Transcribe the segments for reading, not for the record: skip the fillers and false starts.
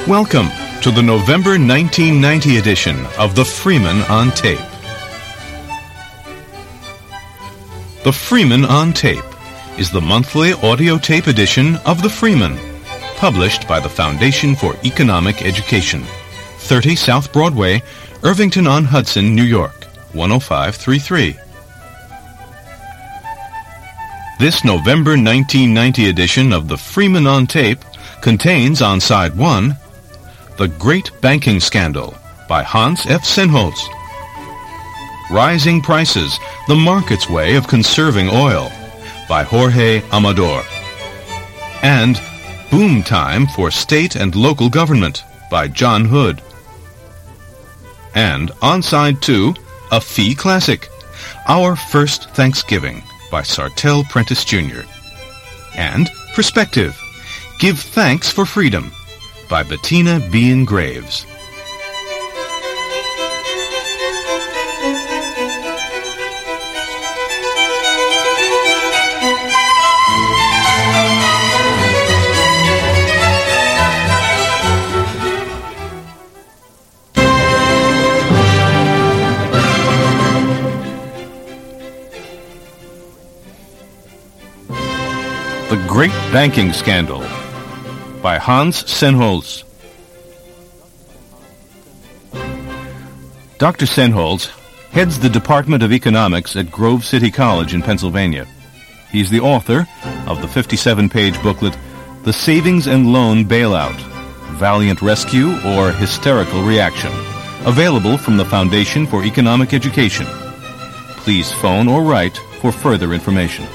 Welcome to the November 1990 edition of The Freeman on Tape. The Freeman on Tape is the monthly audio tape edition of The Freeman, published by the Foundation for Economic Education, 30 South Broadway, Irvington-on-Hudson, New York, 10533. This November 1990 edition of The Freeman on Tape contains on side 1, The Great Banking Scandal by Hans F. Sennholz, Rising Prices, The Market's Way of Conserving Oil by Jorge Amador, and Boom Time for State and Local Government by John Hood. And on side 2, a Fee Classic, Our First Thanksgiving by Sartell Prentice Jr. And Perspective, Give Thanks for Freedom by Bettina Bean Graves. The Great Banking Scandal by Hans Sennholz. Dr. Sennholz heads the Department of Economics at Grove City College in Pennsylvania. He's the author of the 57-page booklet, The Savings and Loan Bailout, Valiant Rescue or Hysterical Reaction, available from the Foundation for Economic Education. Please phone or write for further information.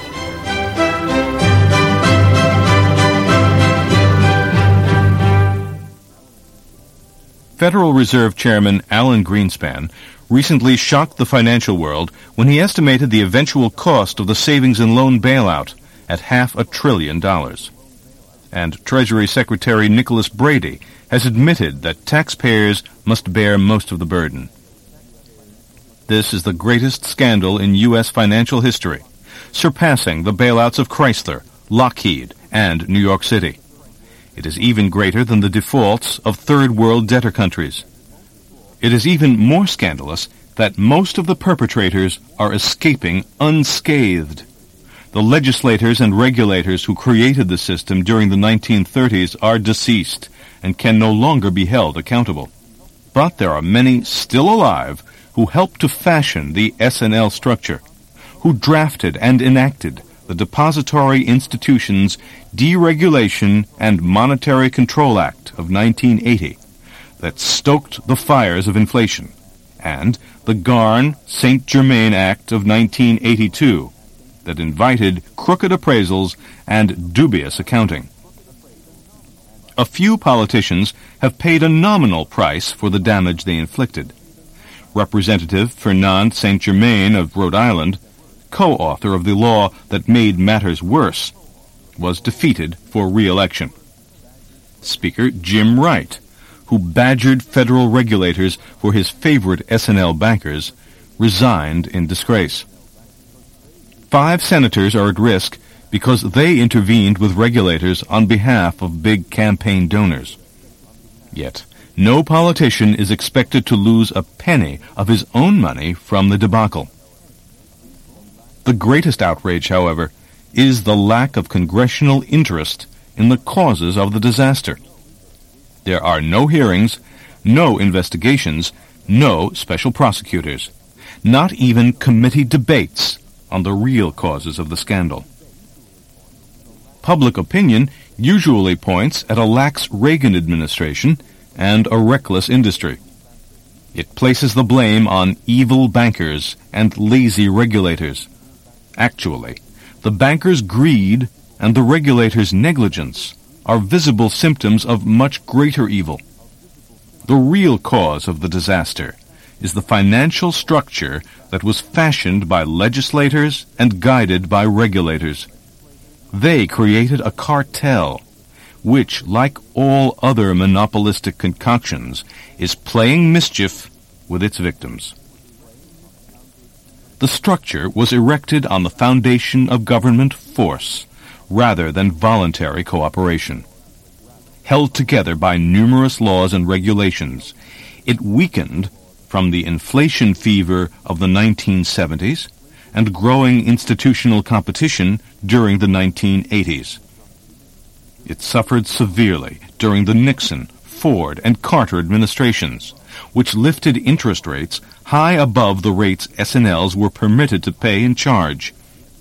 Federal Reserve Chairman Alan Greenspan recently shocked the financial world when he estimated the eventual cost of the savings and loan bailout at $500 billion. And Treasury Secretary Nicholas Brady has admitted that taxpayers must bear most of the burden. This is the greatest scandal in U.S. financial history, surpassing the bailouts of Chrysler, Lockheed, and New York City. It is even greater than the defaults of third-world debtor countries. It is even more scandalous that most of the perpetrators are escaping unscathed. The legislators and regulators who created the system during the 1930s are deceased and can no longer be held accountable. But there are many still alive who helped to fashion the S&L structure, who drafted and enacted the Depository Institutions Deregulation and Monetary Control Act of 1980 that stoked the fires of inflation, and the Garn-St. Germain Act of 1982 that invited crooked appraisals and dubious accounting. A few politicians have paid a nominal price for the damage they inflicted. Representative Fernand St. Germain of Rhode Island, co-author of the law that made matters worse, was defeated for re-election. Speaker Jim Wright, who badgered federal regulators for his favorite S&L bankers, resigned in disgrace. 5 senators are at risk because they intervened with regulators on behalf of big campaign donors. Yet, no politician is expected to lose a penny of his own money from the debacle. The greatest outrage, however, is the lack of congressional interest in the causes of the disaster. There are no hearings, no investigations, no special prosecutors, not even committee debates on the real causes of the scandal. Public opinion usually points at a lax Reagan administration and a reckless industry. It places the blame on evil bankers and lazy regulators. Actually, the bankers' greed and the regulators' negligence are visible symptoms of much greater evil. The real cause of the disaster is the financial structure that was fashioned by legislators and guided by regulators. They created a cartel, which, like all other monopolistic concoctions, is playing mischief with its victims. The structure was erected on the foundation of government force rather than voluntary cooperation. held together by numerous laws and regulations. It weakened from the inflation fever of the 1970s and growing institutional competition during the 1980s. It suffered severely during the Nixon, Ford, and Carter administrations, which lifted interest rates high above the rates S&Ls were permitted to pay and charge.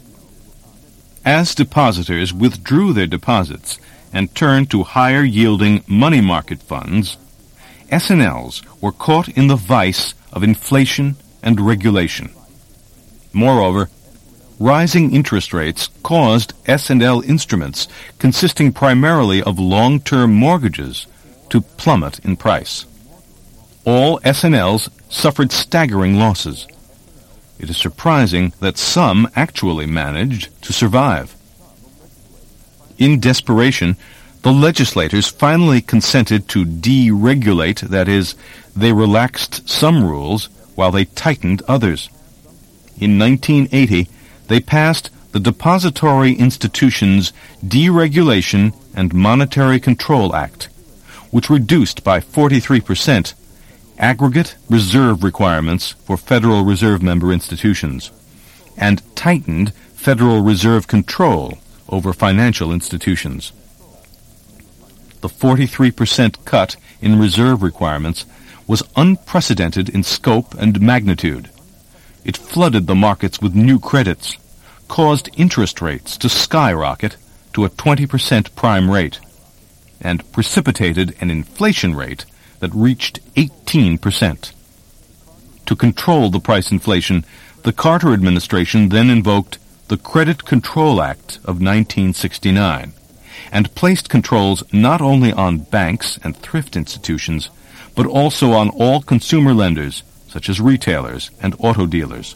As depositors withdrew their deposits and turned to higher-yielding money market funds, S&Ls were caught in the vice of inflation and regulation. Moreover, rising interest rates caused S&L instruments consisting primarily of long-term mortgages to plummet in price. All S&Ls suffered staggering losses. It is surprising that some actually managed to survive. In desperation, the legislators finally consented to deregulate, that is, they relaxed some rules while they tightened others. In 1980, they passed the Depository Institutions Deregulation and Monetary Control Act, which reduced by 43% aggregate reserve requirements for Federal Reserve member institutions, and tightened Federal Reserve control over financial institutions. The 43% cut in reserve requirements was unprecedented in scope and magnitude. It flooded the markets with new credits, caused interest rates to skyrocket to a 20% prime rate, and precipitated an inflation rate that reached 18%. To control the price inflation, the Carter administration then invoked the Credit Control Act of 1969 and placed controls not only on banks and thrift institutions, but also on all consumer lenders, such as retailers and auto dealers.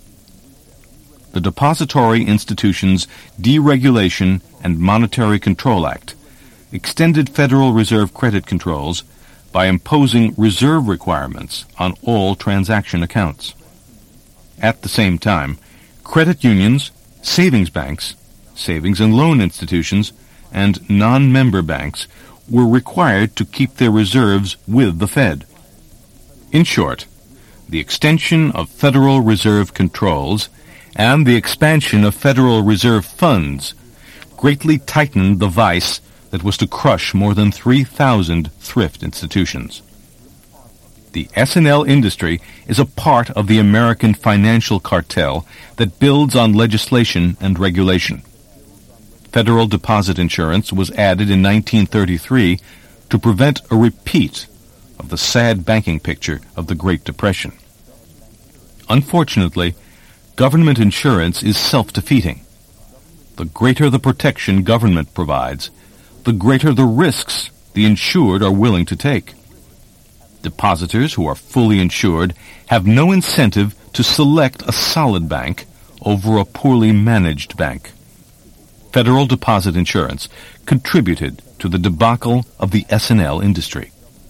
The Depository Institutions Deregulation and Monetary Control Act extended Federal Reserve credit controls by imposing reserve requirements on all transaction accounts. At the same time, credit unions, savings banks, savings and loan institutions, and non-member banks were required to keep their reserves with the Fed. In short, the extension of Federal Reserve controls and the expansion of Federal Reserve funds greatly tightened the vice that was to crush more than 3,000 thrift institutions. The S&L industry is a part of the American financial cartel that builds on legislation and regulation. Federal deposit insurance was added in 1933 to prevent a repeat of the sad banking picture of the Great Depression. Unfortunately, government insurance is self-defeating. The greater the protection government provides, the greater the risks the insured are willing to take. Depositors who are fully insured have no incentive to select a solid bank over a poorly managed bank. Federal deposit insurance contributed to the debacle of the S&L industry.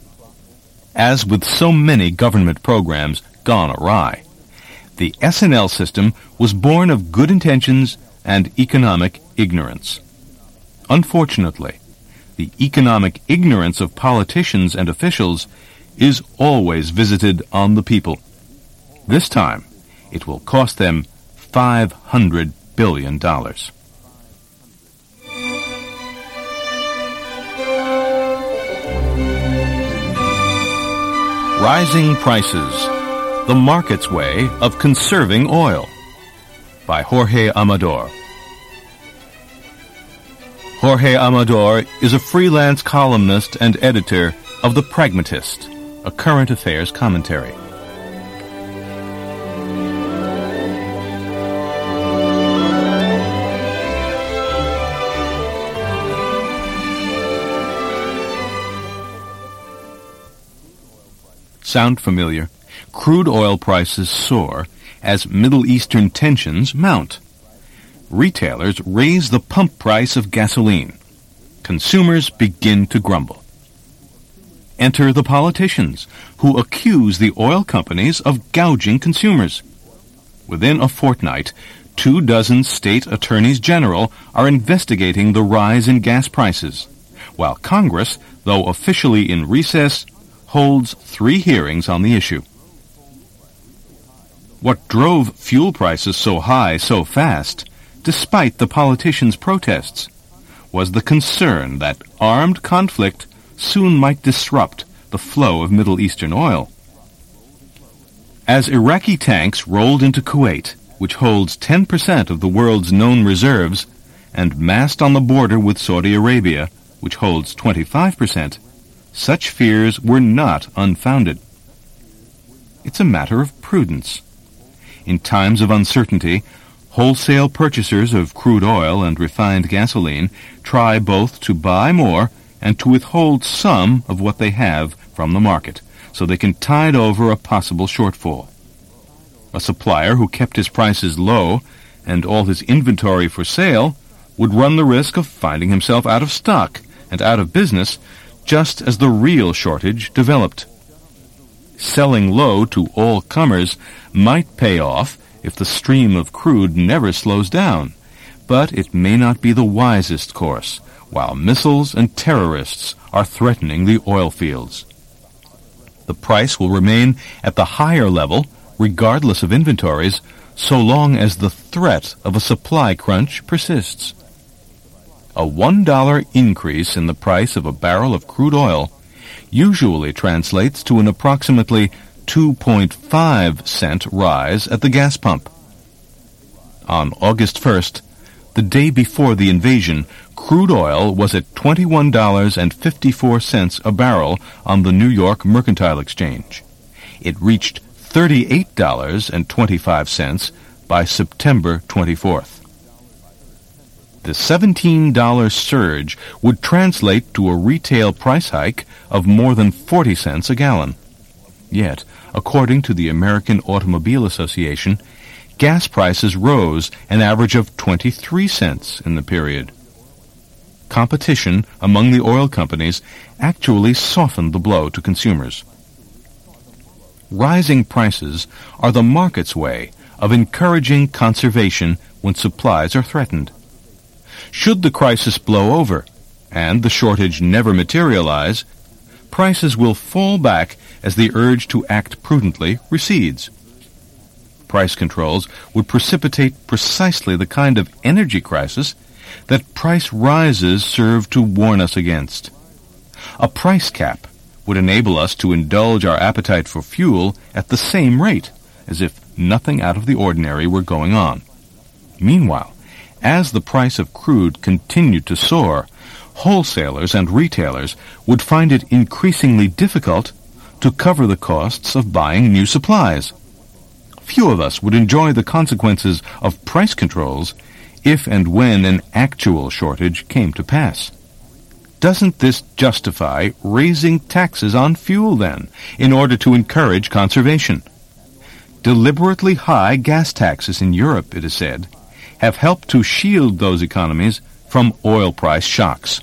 As with so many government programs gone awry, the S&L system was born of good intentions and economic ignorance. Unfortunately, the economic ignorance of politicians and officials is always visited on the people. This time, it will cost them $500 billion. Rising Prices, The Market's Way of Conserving Oil, by Jorge Amador. Jorge Amador is a freelance columnist and editor of The Pragmatist, a current affairs commentary. Sound familiar? Crude oil prices soar as Middle Eastern tensions mount. Retailers raise the pump price of gasoline. Consumers begin to grumble. Enter the politicians, who accuse the oil companies of gouging consumers. Within a fortnight, 24 state attorneys general are investigating the rise in gas prices, while Congress, though officially in recess, holds 3 hearings on the issue. What drove fuel prices so high so fast, despite the politicians' protests, was the concern that armed conflict soon might disrupt the flow of Middle Eastern oil. As Iraqi tanks rolled into Kuwait, which holds 10% of the world's known reserves, and massed on the border with Saudi Arabia, which holds 25%, such fears were not unfounded. It's a matter of prudence. In times of uncertainty, wholesale purchasers of crude oil and refined gasoline try both to buy more and to withhold some of what they have from the market, so they can tide over a possible shortfall. A supplier who kept his prices low and all his inventory for sale would run the risk of finding himself out of stock and out of business just as the real shortage developed. Selling low to all comers might pay off if the stream of crude never slows down, but it may not be the wisest course, while missiles and terrorists are threatening the oil fields. The price will remain at the higher level, regardless of inventories, so long as the threat of a supply crunch persists. A $1 increase in the price of a barrel of crude oil usually translates to an approximately 2.5 cent rise at the gas pump. On August 1st, the day before the invasion, crude oil was at $21.54 a barrel on the New York Mercantile Exchange. It reached $38.25 by September 24th. The $17 surge would translate to a retail price hike of more than 40 cents a gallon. Yet, according to the American Automobile Association, gas prices rose an average of 23 cents in the period. Competition among the oil companies actually softened the blow to consumers. Rising prices are the market's way of encouraging conservation when supplies are threatened. Should the crisis blow over and the shortage never materialize, prices will fall back as the urge to act prudently recedes. Price controls would precipitate precisely the kind of energy crisis that price rises serve to warn us against. A price cap would enable us to indulge our appetite for fuel at the same rate, as if nothing out of the ordinary were going on. Meanwhile, as the price of crude continued to soar, wholesalers and retailers would find it increasingly difficult to cover the costs of buying new supplies. Few of us would enjoy the consequences of price controls if and when an actual shortage came to pass. Doesn't this justify raising taxes on fuel, then, in order to encourage conservation? Deliberately high gas taxes in Europe, it is said, have helped to shield those economies from oil price shocks.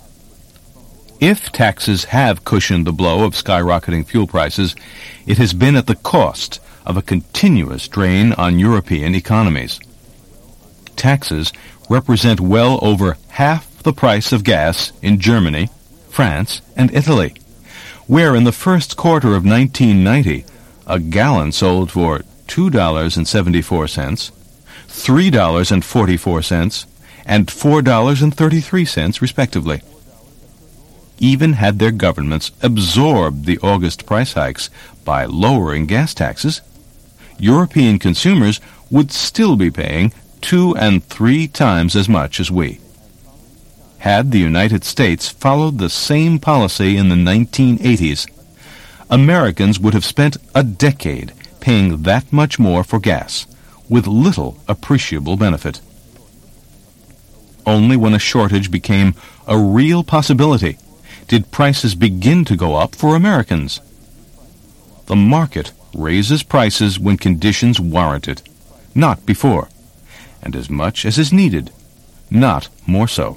If taxes have cushioned the blow of skyrocketing fuel prices, it has been at the cost of a continuous drain on European economies. Taxes represent well over half the price of gas in Germany, France, and Italy, where in the first quarter of 1990, a gallon sold for $2.74, $3.44, and $4.33, respectively. Even had their governments absorbed the August price hikes by lowering gas taxes, European consumers would still be paying 2 and 3 times as much as we. Had the United States followed the same policy in the 1980s, Americans would have spent a decade paying that much more for gas, with little appreciable benefit. Only when a shortage became a real possibility did prices begin to go up for Americans. The market raises prices when conditions warrant it, not before, and as much as is needed, not more so.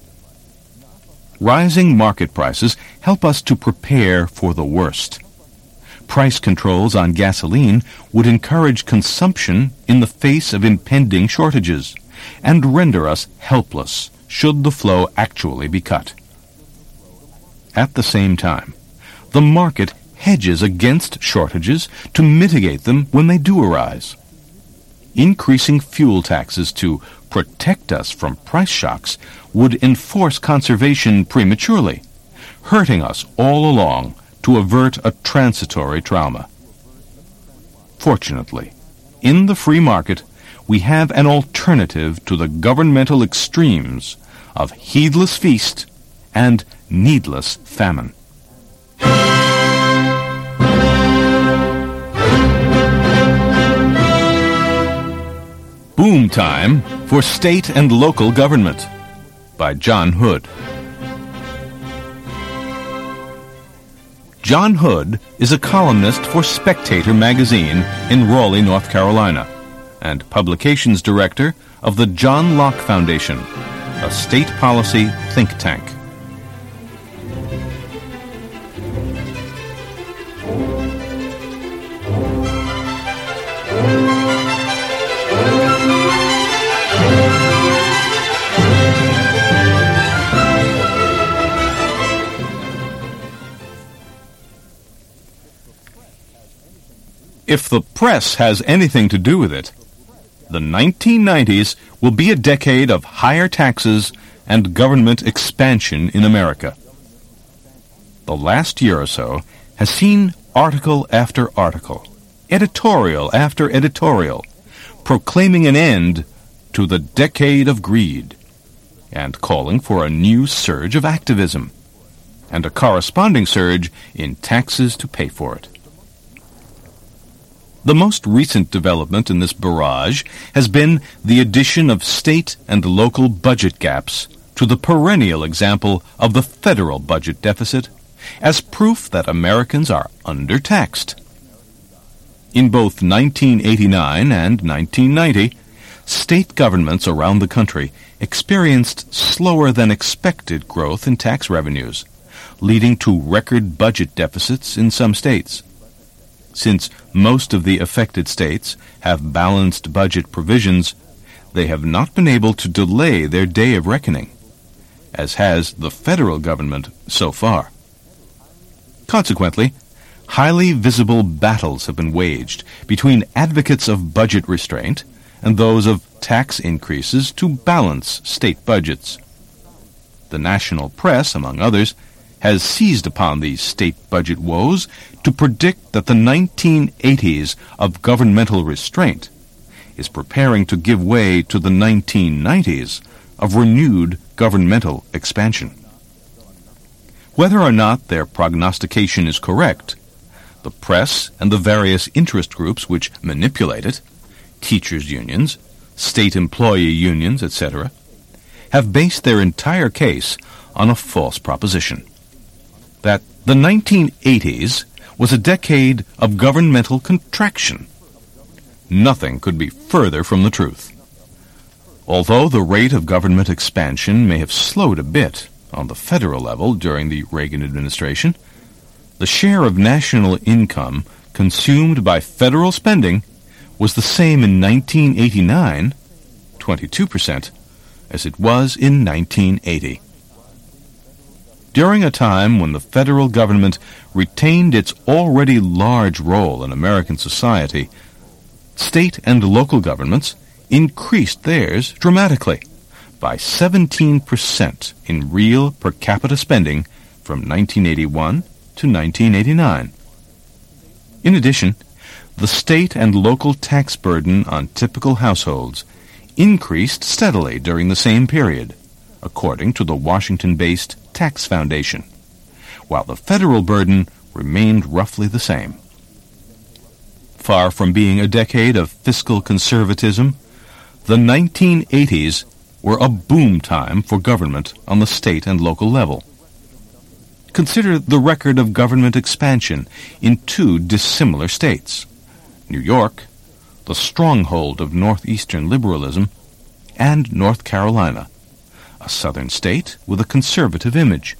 Rising market prices help us to prepare for the worst. Price controls on gasoline would encourage consumption in the face of impending shortages and render us helpless should the flow actually be cut. At the same time, the market hedges against shortages to mitigate them when they do arise. Increasing fuel taxes to protect us from price shocks would enforce conservation prematurely, hurting us all along to avert a transitory trauma. Fortunately, in the free market, we have an alternative to the governmental extremes of heedless feast and needless famine. Boom Time for State and Local Government by John Hood. John Hood is a columnist for Spectator magazine in Raleigh, North Carolina, and publications director of the John Locke Foundation, a state policy think tank. If the press has anything to do with it, the 1990s will be a decade of higher taxes and government expansion in America. The last year or so has seen article after article, editorial after editorial, proclaiming an end to the decade of greed and calling for a new surge of activism and a corresponding surge in taxes to pay for it. The most recent development in this barrage has been the addition of state and local budget gaps to the perennial example of the federal budget deficit as proof that Americans are undertaxed. In both 1989 and 1990, state governments around the country experienced slower than expected growth in tax revenues, leading to record budget deficits in some states. Since most of the affected states have balanced budget provisions, they have not been able to delay their day of reckoning, as has the federal government so far. Consequently, highly visible battles have been waged between advocates of budget restraint and those of tax increases to balance state budgets. The national press, among others, has seized upon these state budget woes to predict that the 1980s of governmental restraint is preparing to give way to the 1990s of renewed governmental expansion. Whether or not their prognostication is correct, the press and the various interest groups which manipulate it, teachers' unions, state employee unions, etc., have based their entire case on a false proposition: that the 1980s was a decade of governmental contraction. Nothing could be further from the truth. Although the rate of government expansion may have slowed a bit on the federal level during the Reagan administration, the share of national income consumed by federal spending was the same in 1989, 22%, as it was in 1980. During a time when the federal government retained its already large role in American society, state and local governments increased theirs dramatically by 17% in real per capita spending from 1981 to 1989. In addition, the state and local tax burden on typical households increased steadily during the same period, according to the Washington-based Tax Foundation, while the federal burden remained roughly the same. Far from being a decade of fiscal conservatism, the 1980s were a boom time for government on the state and local level. Consider the record of government expansion in two dissimilar states: New York, the stronghold of northeastern liberalism, and North Carolina, a southern state with a conservative image.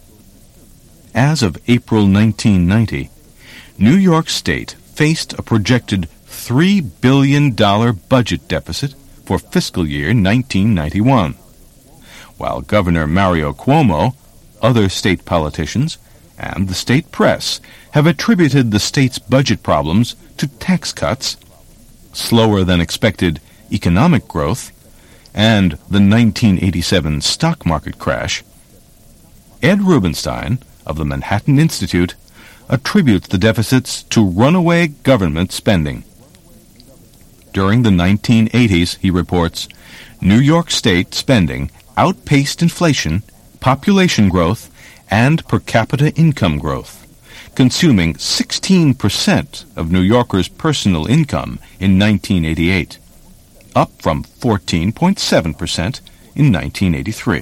As of April 1990, New York State faced a projected $3 billion budget deficit for fiscal year 1991, while Governor Mario Cuomo Other state politicians and the state press have attributed the state's budget problems to tax cuts, slower than expected economic growth, and the 1987 stock market crash. Ed Rubenstein of the Manhattan Institute attributes the deficits to runaway government spending. During the 1980s, he reports, New York State spending outpaced inflation, population growth, and per capita income growth, consuming 16% of New Yorkers' personal income in 1988, up from 14.7% in 1983.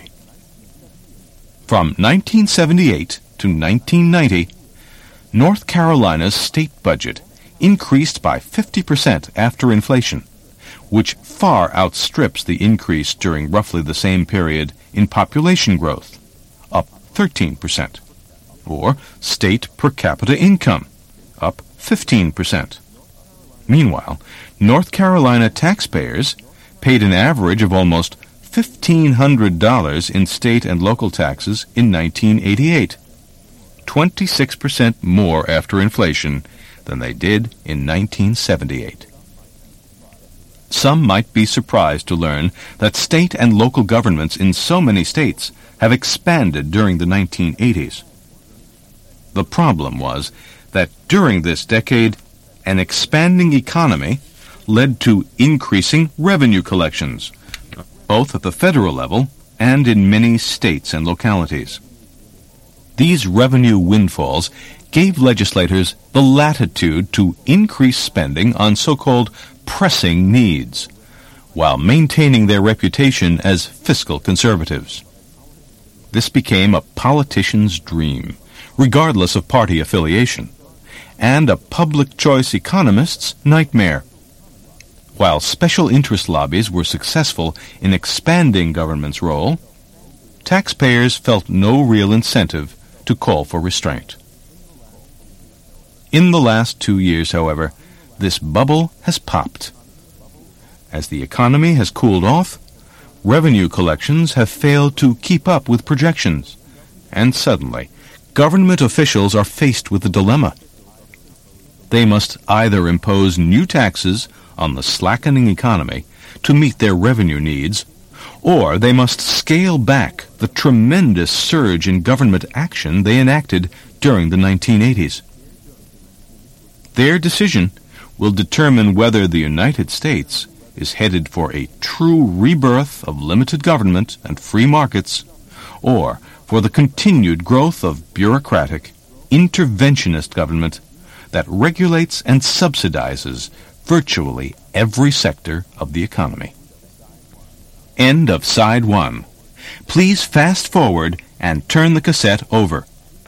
From 1978 to 1990, North Carolina's state budget increased by 50% after inflation, which far outstrips the increase during roughly the same period in population growth, up 13%, or state per capita income, up 15%. Meanwhile, North Carolina taxpayers paid an average of almost $1,500 in state and local taxes in 1988, 26% more after inflation than they did in 1978. Some might be surprised to learn that state and local governments in so many states have expanded during the 1980s. The problem was that during this decade, an expanding economy led to increasing revenue collections, both at the federal level and in many states and localities. These revenue windfalls gave legislators the latitude to increase spending on so-called pressing needs, while maintaining their reputation as fiscal conservatives. This became a politician's dream, regardless of party affiliation, and a public choice economist's nightmare. While special interest lobbies were successful in expanding government's role, taxpayers felt no real incentive to call for restraint. In the last 2 years, however, this bubble has popped. As the economy has cooled off, revenue collections have failed to keep up with projections, and suddenly, government officials are faced with a dilemma. They must either impose new taxes on the slackening economy to meet their revenue needs, or they must scale back the tremendous surge in government action they enacted during the 1980s. Their decision will determine whether the United States is headed for a true rebirth of limited government and free markets, or for the continued growth of bureaucratic, interventionist government that regulates and subsidizes virtually every sector of the economy. End of Side 1. Please fast forward and turn the cassette over.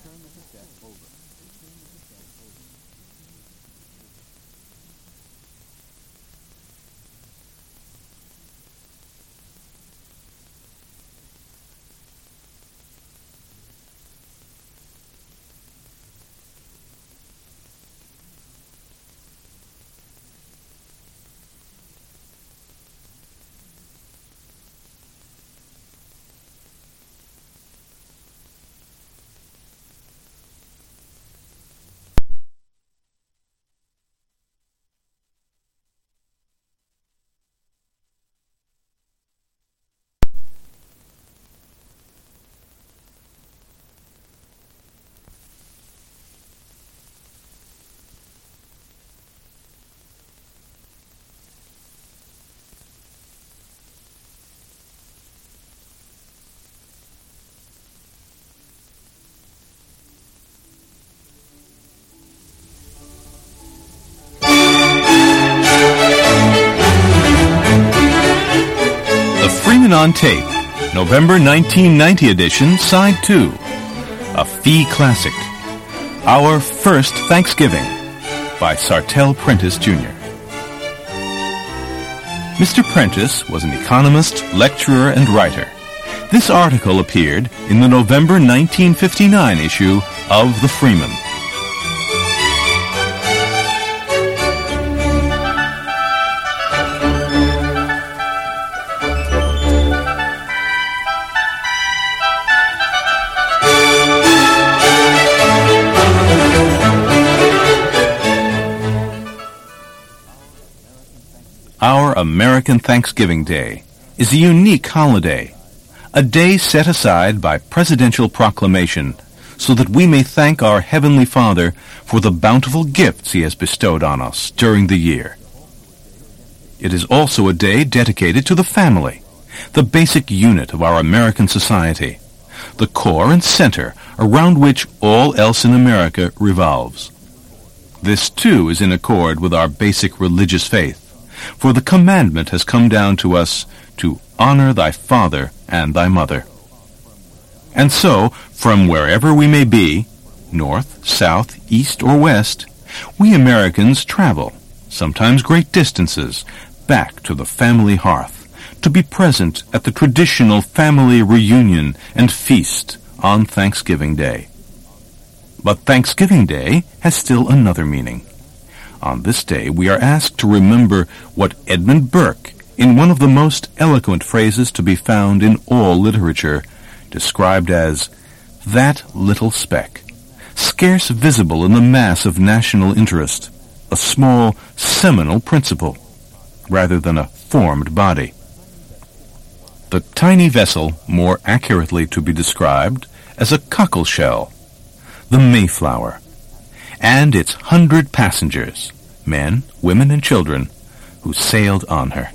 On Tape, November 1990 edition, Side 2, a Fee Classic, Our First Thanksgiving, by Sartell Prentice, Jr. Mr. Prentice was an economist, lecturer, and writer. This article appeared in the November 1959 issue of The Freeman. American Thanksgiving Day is a unique holiday, a day set aside by presidential proclamation so that we may thank our Heavenly Father for the bountiful gifts He has bestowed on us during the year. It is also a day dedicated to the family, the basic unit of our American society, the core and center around which all else in America revolves. This, too, is in accord with our basic religious faith, for the commandment has come down to us to honor thy father and thy mother. And so, from wherever we may be, north, south, east, or west, we Americans travel, sometimes great distances, back to the family hearth, to be present at the traditional family reunion and feast on Thanksgiving Day. But Thanksgiving Day has still another meaning. On this day, we are asked to remember what Edmund Burke, in one of the most eloquent phrases to be found in all literature, described as that little speck, scarce visible in the mass of national interest, a small seminal principle, rather than a formed body. The tiny vessel, more accurately to be described as a cockle shell, the Mayflower, and its 100 passengers, men, women, and children, who sailed on her.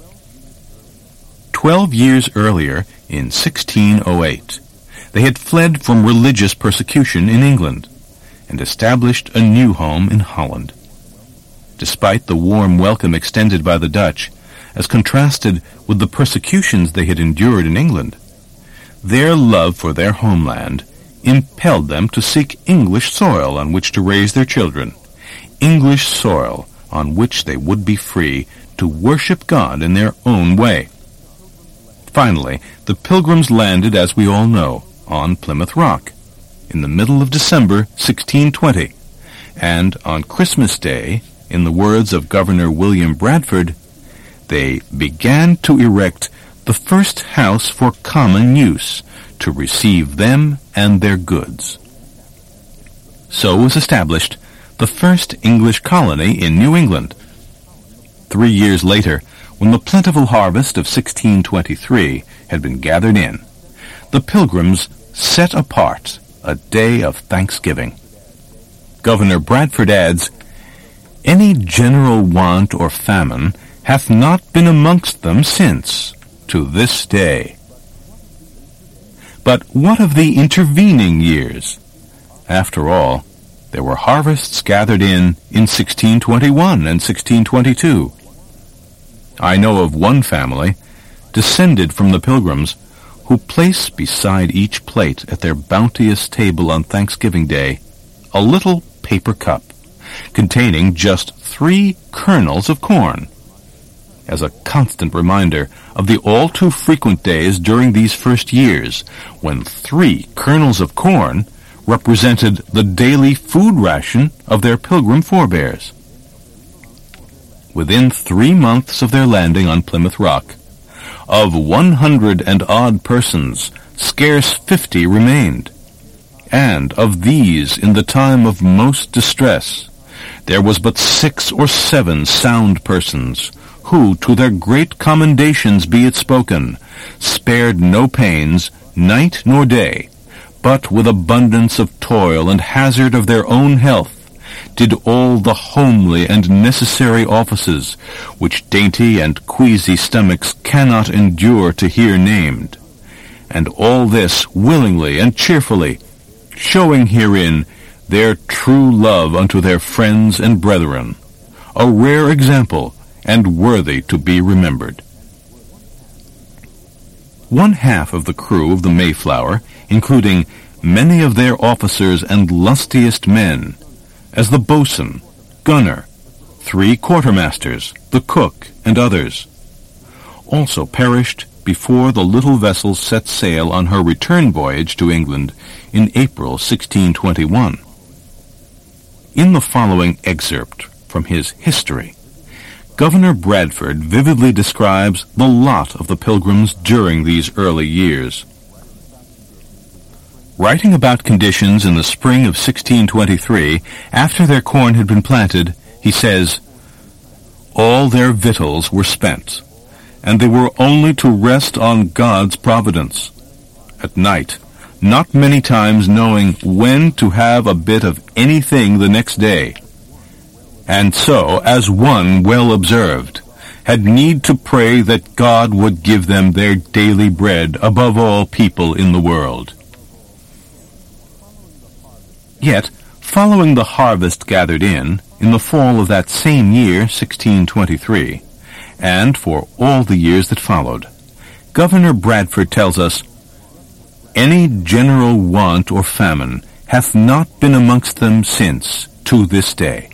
12 years earlier, in 1608, they had fled from religious persecution in England and established a new home in Holland. Despite the warm welcome extended by the Dutch, as contrasted with the persecutions they had endured in England, their love for their homeland impelled them to seek English soil on which to raise their children, English soil on which they would be free to worship God in their own way. Finally, the Pilgrims landed, as we all know, on Plymouth Rock in the middle of December 1620, and on Christmas Day, in the words of Governor William Bradford, they began to erect the first house for common use to receive them and their goods. So was established the first English colony in New England. 3 years later, when the plentiful harvest of 1623 had been gathered in, the Pilgrims set apart a day of thanksgiving. Governor Bradford adds, "Any general want or famine hath not been amongst them since, to this day." But what of the intervening years? After all, there were harvests gathered in 1621 and 1622. I know of one family, descended from the Pilgrims, who place beside each plate at their bounteous table on Thanksgiving Day a little paper cup containing just 3 kernels of corn, as a constant reminder of the all-too-frequent days during these first years when 3 kernels of corn represented the daily food ration of their Pilgrim forebears. Within 3 months of their landing on Plymouth Rock, of 100 and odd persons, scarce 50 remained, and of these in the time of most distress, there was but 6 or 7 sound persons, who, to their great commendations be it spoken, spared no pains, night nor day, but with abundance of toil and hazard of their own health, did all the homely and necessary offices, which dainty and queasy stomachs cannot endure to hear named, and all this willingly and cheerfully, showing herein their true love unto their friends and brethren, a rare example, and worthy to be remembered. One half of the crew of the Mayflower, including many of their officers and lustiest men, as the boatswain, gunner, 3 quartermasters, the cook, and others, also perished before the little vessel set sail on her return voyage to England in April 1621. In the following excerpt from his history, Governor Bradford vividly describes the lot of the Pilgrims during these early years. Writing about conditions in the spring of 1623, after their corn had been planted, he says, "All their victuals were spent, and they were only to rest on God's providence. At night, not many times knowing when to have a bit of anything the next day. And so, as one well observed, had need to pray that God would give them their daily bread above all people in the world. Yet, following the harvest gathered in the fall of that same year, 1623, and for all the years that followed, Governor Bradford tells us, "Any general want or famine hath not been amongst them since, to this day."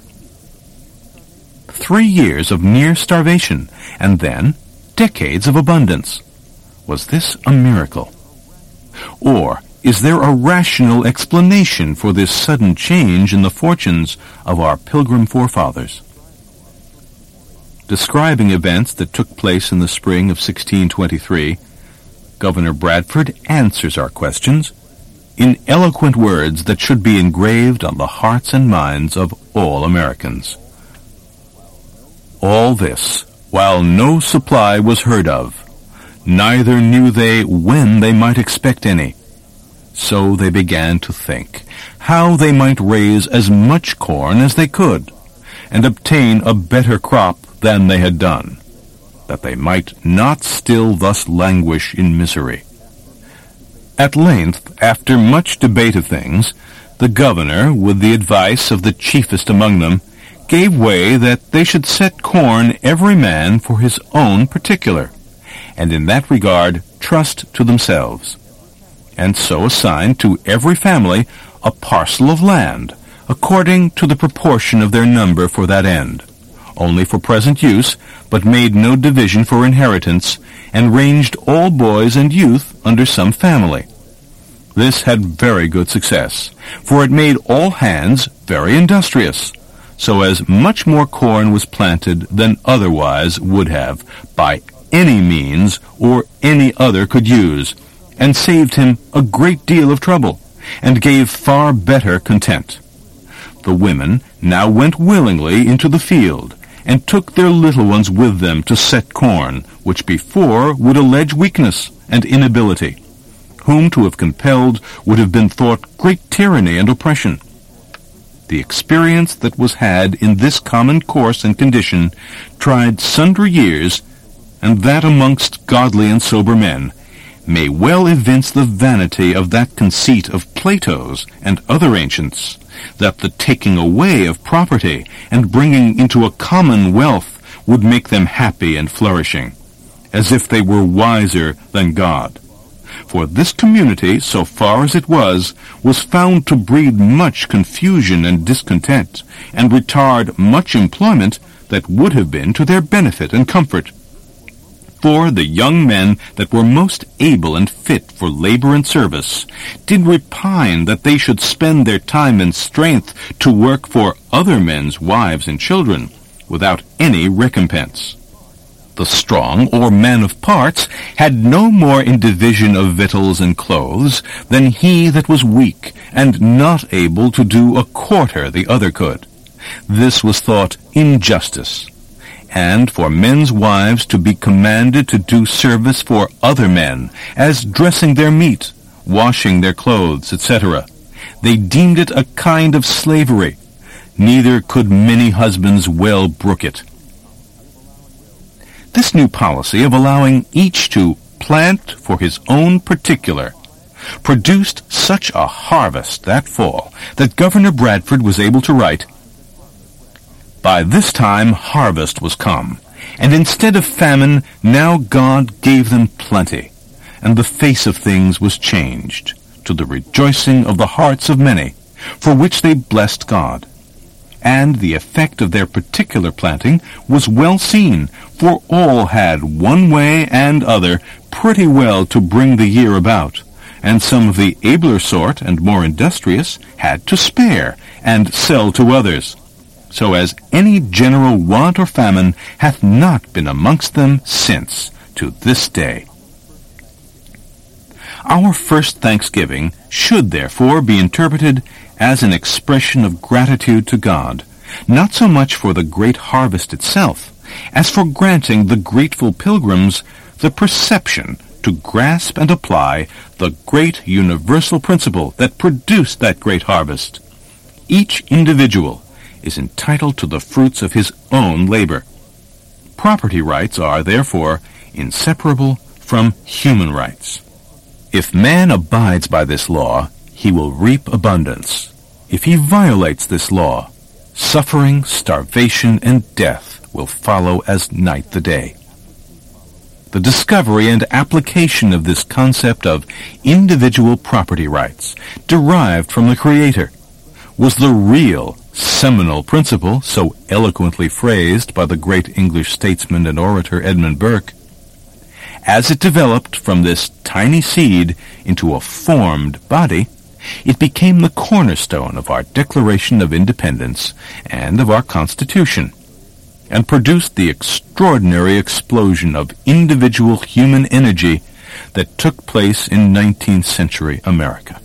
3 years of near starvation, and then decades of abundance. Was this a miracle? Or is there a rational explanation for this sudden change in the fortunes of our Pilgrim forefathers? Describing events that took place in the spring of 1623, Governor Bradford answers our questions in eloquent words that should be engraved on the hearts and minds of all Americans. All this, while no supply was heard of, neither knew they when they might expect any. So they began to think how they might raise as much corn as they could, and obtain a better crop than they had done, that they might not still thus languish in misery. At length, after much debate of things, the governor, with the advice of the chiefest among them, gave way that they should set corn every man for his own particular, and in that regard trust to themselves, and so assigned to every family a parcel of land, according to the proportion of their number for that end, only for present use, but made no division for inheritance, and ranged all boys and youth under some family. This had very good success, for it made all hands very industrious, so as much more corn was planted than otherwise would have, by any means or any other could use, and saved him a great deal of trouble, and gave far better content. The women now went willingly into the field, and took their little ones with them to set corn, which before would allege weakness and inability, whom to have compelled would have been thought great tyranny and oppression. The experience that was had in this common course and condition tried sundry years, and that amongst godly and sober men, may well evince the vanity of that conceit of Plato's and other ancients, that the taking away of property and bringing into a common wealth would make them happy and flourishing, as if they were wiser than God. For this community, so far as it was found to breed much confusion and discontent, and retard much employment that would have been to their benefit and comfort. For the young men that were most able and fit for labor and service did repine that they should spend their time and strength to work for other men's wives and children, without any recompense. The strong, or man of parts, had no more in division of victuals and clothes than he that was weak, and not able to do a quarter the other could. This was thought injustice. And for men's wives to be commanded to do service for other men, as dressing their meat, washing their clothes, etc., they deemed it a kind of slavery, neither could many husbands well brook it. This new policy of allowing each to plant for his own particular produced such a harvest that fall that Governor Bradford was able to write, "By this time harvest was come, and instead of famine, now God gave them plenty, and the face of things was changed, to the rejoicing of the hearts of many, for which they blessed God. And the effect of their particular planting was well seen, for all had one way and other pretty well to bring the year about, and some of the abler sort and more industrious had to spare and sell to others, so as any general want or famine hath not been amongst them since, to this day." Our first thanksgiving should therefore be interpreted as an expression of gratitude to God, not so much for the great harvest itself, as for granting the grateful pilgrims the perception to grasp and apply the great universal principle that produced that great harvest. Each individual is entitled to the fruits of his own labor. Property rights are, therefore, inseparable from human rights. If man abides by this law, he will reap abundance. If he violates this law, suffering, starvation, and death will follow as night the day. The discovery and application of this concept of individual property rights, derived from the Creator, was the real seminal principle so eloquently phrased by the great English statesman and orator Edmund Burke. As it developed from this tiny seed into a formed body, it became the cornerstone of our Declaration of Independence and of our Constitution, and produced the extraordinary explosion of individual human energy that took place in 19th century America.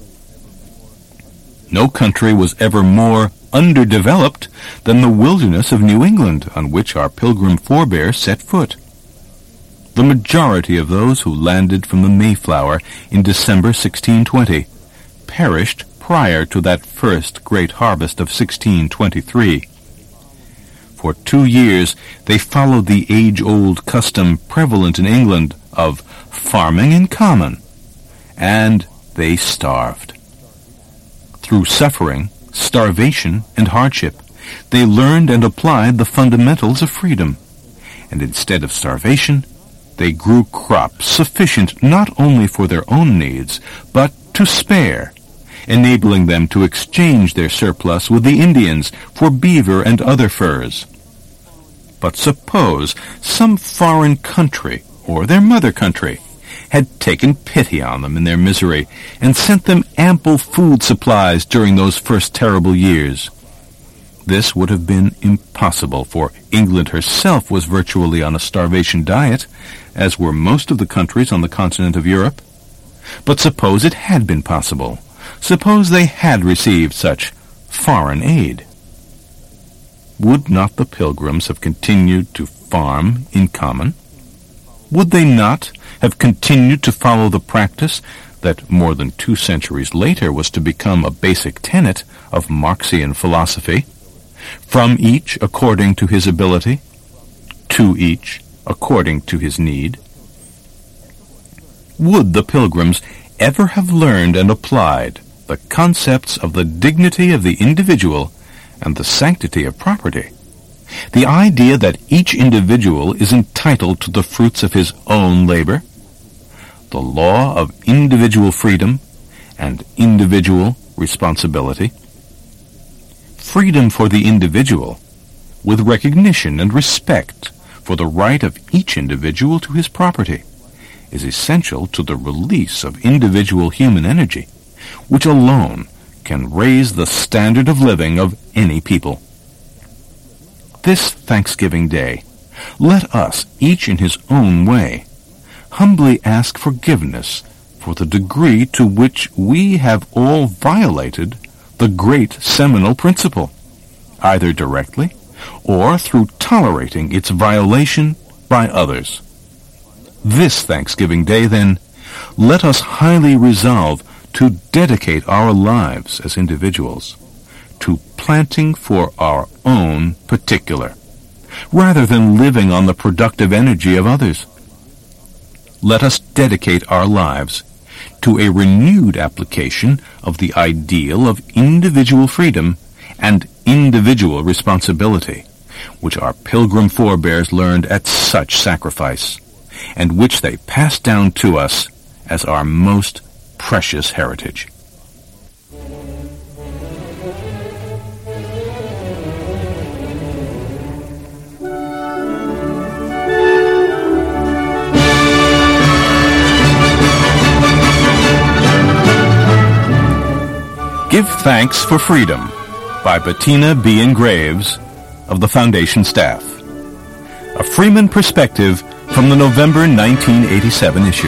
No country was ever more underdeveloped than the wilderness of New England on which our Pilgrim forebears set foot. The majority of those who landed from the Mayflower in December 1620 perished prior to that first great harvest of 1623. For 2 years they followed the age-old custom prevalent in England of farming in common, and they starved. Through suffering, starvation, and hardship, they learned and applied the fundamentals of freedom, and instead of starvation, they grew crops sufficient not only for their own needs, but to spare, enabling them to exchange their surplus with the Indians for beaver and other furs. But suppose some foreign country, or their mother country, had taken pity on them in their misery and sent them ample food supplies during those first terrible years. This would have been impossible, for England herself was virtually on a starvation diet, as were most of the countries on the continent of Europe. But suppose it had been possible. Suppose they had received such foreign aid. Would not the Pilgrims have continued to farm in common? Would they not have continued to follow the practice that more than 2 centuries later was to become a basic tenet of Marxian philosophy? From each according to his ability, to each according to his need. Would the Pilgrims ever have learned and applied the concepts of the dignity of the individual and the sanctity of property? The idea that each individual is entitled to the fruits of his own labor, the law of individual freedom and individual responsibility. Freedom for the individual, with recognition and respect for the right of each individual to his property, is essential to the release of individual human energy, which alone can raise the standard of living of any people. This Thanksgiving Day, let us, each in his own way, humbly ask forgiveness for the degree to which we have all violated the great seminal principle, either directly or through tolerating its violation by others. This Thanksgiving Day, then, let us highly resolve to dedicate our lives as individuals to planting for our own particular, rather than living on the productive energy of others. Let us dedicate our lives to a renewed application of the ideal of individual freedom and individual responsibility, which our Pilgrim forebears learned at such sacrifice, and which they passed down to us as our most precious heritage. Give Thanks for Freedom by Bettina B. Graves of the Foundation staff. A Freeman Perspective from the November 1987 issue.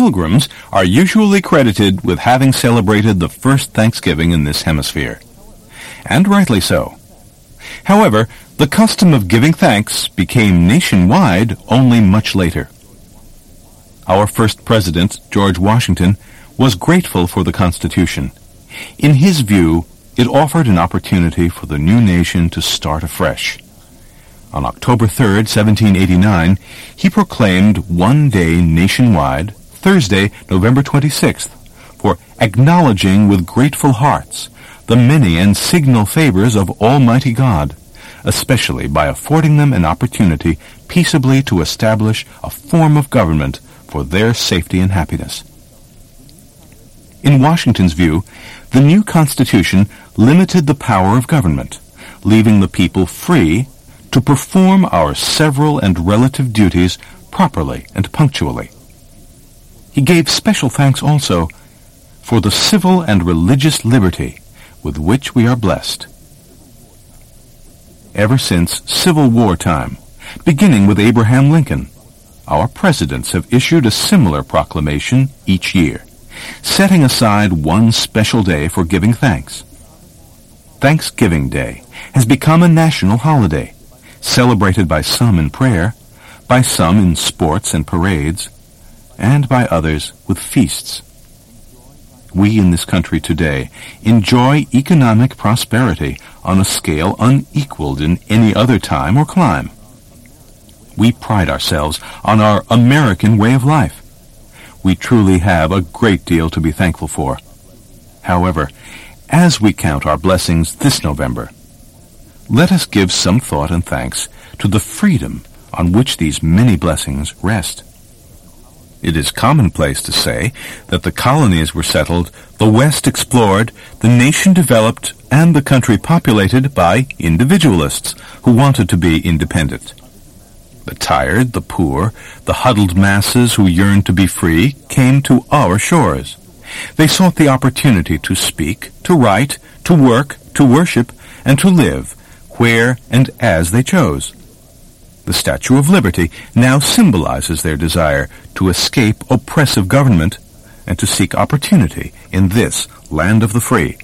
pilgrims are usually credited with having celebrated the first Thanksgiving in this hemisphere. And rightly so. However, the custom of giving thanks became nationwide only much later. Our first president, George Washington, was grateful for the Constitution. In his view, it offered an opportunity for the new nation to start afresh. On October 3, 1789, he proclaimed one day nationwide, Thursday, November 26th, for acknowledging with grateful hearts the many and signal favors of Almighty God, especially by affording them an opportunity peaceably to establish a form of government for their safety and happiness. In Washington's view, the new Constitution limited the power of government, leaving the people free to perform our several and relative duties properly and punctually. He gave special thanks also for the civil and religious liberty with which we are blessed. Ever since Civil War time, beginning with Abraham Lincoln, our presidents have issued a similar proclamation each year, setting aside one special day for giving thanks. Thanksgiving Day has become a national holiday, celebrated by some in prayer, by some in sports and parades, and by others with feasts. We in this country today enjoy economic prosperity on a scale unequaled in any other time or clime. We pride ourselves on our American way of life. We truly have a great deal to be thankful for. However, as we count our blessings this November, let us give some thought and thanks to the freedom on which these many blessings rest. It is commonplace to say that the colonies were settled, the West explored, the nation developed, and the country populated by individualists who wanted to be independent. The tired, the poor, the huddled masses who yearned to be free came to our shores. They sought the opportunity to speak, to write, to work, to worship, and to live where and as they chose. The Statue of Liberty now symbolizes their desire to escape oppressive government and to seek opportunity in this land of the free.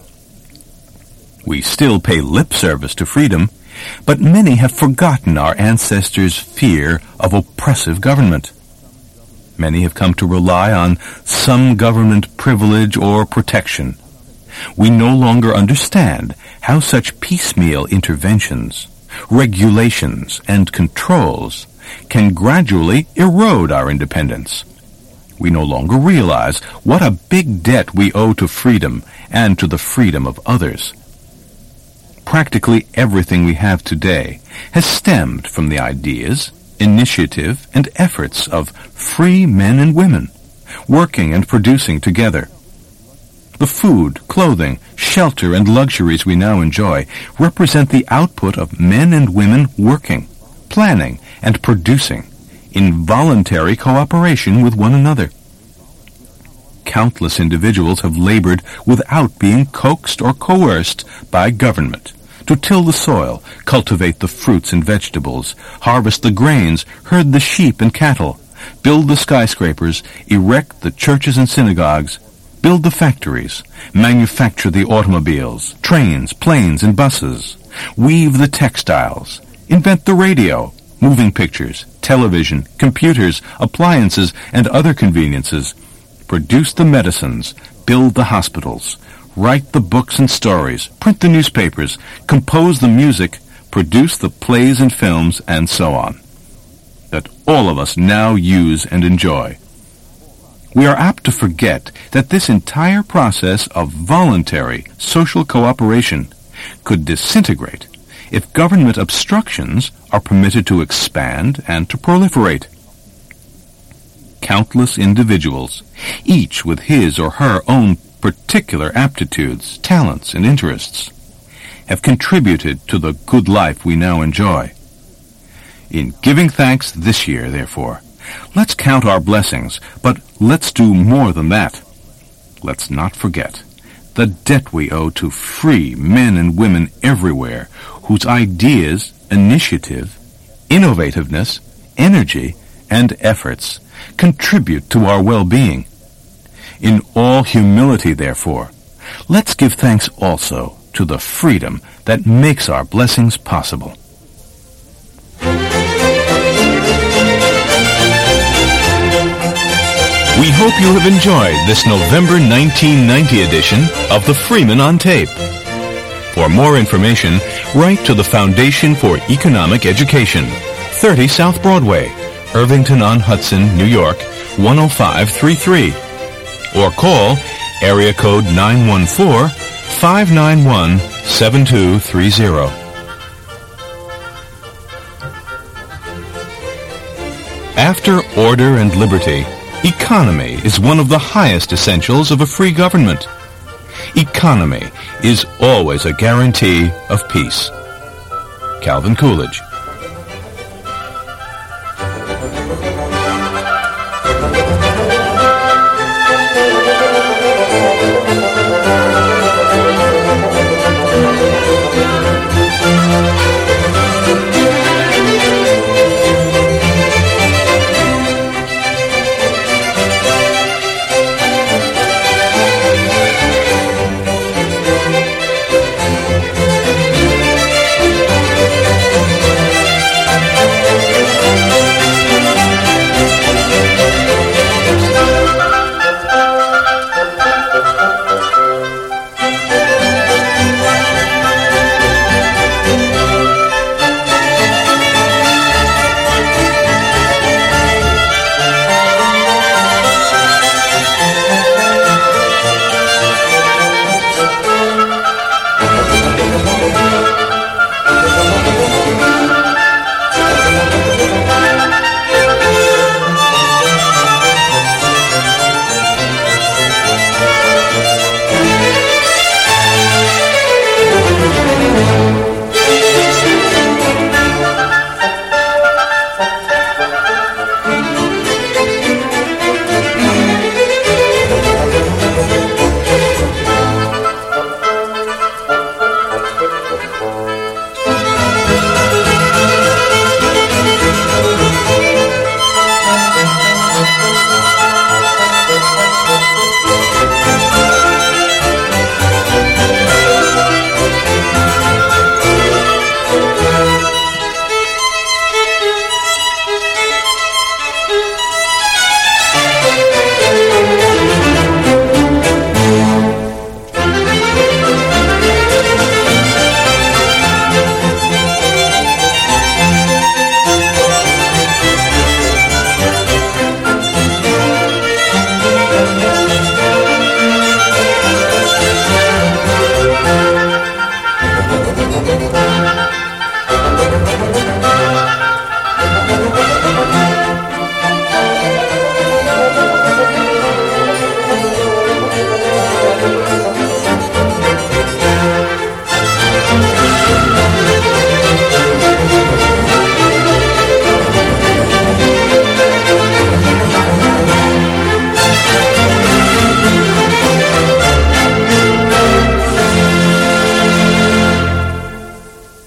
We still pay lip service to freedom, but many have forgotten our ancestors' fear of oppressive government. Many have come to rely on some government privilege or protection. We no longer understand how such piecemeal interventions, regulations, and controls can gradually erode our independence. We no longer realize what a big debt we owe to freedom and to the freedom of others. Practically everything we have today has stemmed from the ideas, initiative, and efforts of free men and women, working and producing together. The food, clothing, shelter, and luxuries we now enjoy represent the output of men and women working, planning, and producing in voluntary cooperation with one another. Countless individuals have labored without being coaxed or coerced by government to till the soil, cultivate the fruits and vegetables, harvest the grains, herd the sheep and cattle, build the skyscrapers, erect the churches and synagogues, build the factories, manufacture the automobiles, trains, planes, and buses, weave the textiles, invent the radio, moving pictures, television, computers, appliances, and other conveniences, produce the medicines, build the hospitals, write the books and stories, print the newspapers, compose the music, produce the plays and films, and so on, that all of us now use and enjoy. We are apt to forget that this entire process of voluntary social cooperation could disintegrate if government obstructions are permitted to expand and to proliferate. Countless individuals, each with his or her own particular aptitudes, talents, and interests, have contributed to the good life we now enjoy. In giving thanks this year, therefore, let's count our blessings, but let's do more than that. Let's not forget the debt we owe to free men and women everywhere whose ideas, initiative, innovativeness, energy, and efforts contribute to our well-being In all humility, therefore, let's give thanks also to the freedom that makes our blessings possible. We hope you have enjoyed this November 1990 edition of the Freeman on Tape. For more information, write to the Foundation for Economic Education, 30 South Broadway, Irvington-on-Hudson, New York, 10533. Or call area code 914-591-7230. After order and liberty, economy is one of the highest essentials of a free government. Economy is always a guarantee of peace. Calvin Coolidge.